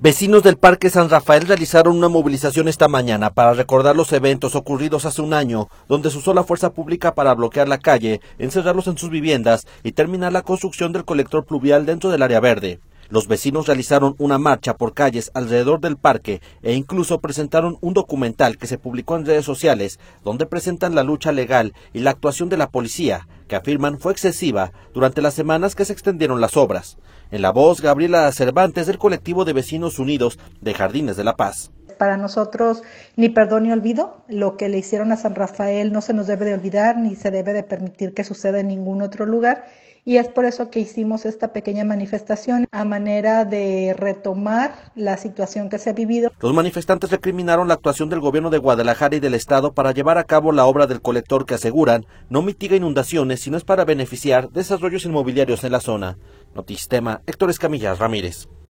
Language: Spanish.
Vecinos del Parque San Rafael realizaron una movilización esta mañana para recordar los eventos ocurridos hace un año, donde se usó la fuerza pública para bloquear la calle, encerrarlos en sus viviendas y terminar la construcción del colector pluvial dentro del área verde. Los vecinos realizaron una marcha por calles alrededor del parque e incluso presentaron un documental que se publicó en redes sociales, donde presentan la lucha legal y la actuación de la policía, que afirman fue excesiva durante las semanas que se extendieron las obras. En la voz, Gabriela Cervantes, del colectivo de Vecinos Unidos de Jardines de la Paz. Para nosotros, ni perdón ni olvido, lo que le hicieron a San Rafael no se nos debe de olvidar ni se debe de permitir que suceda en ningún otro lugar, y es por eso que hicimos esta pequeña manifestación a manera de retomar la situación que se ha vivido. Los manifestantes recriminaron la actuación del gobierno de Guadalajara y del estado para llevar a cabo la obra del colector que aseguran no mitiga inundaciones, sino es para beneficiar desarrollos inmobiliarios en la zona. Notistema, Héctor Escamilla Ramírez.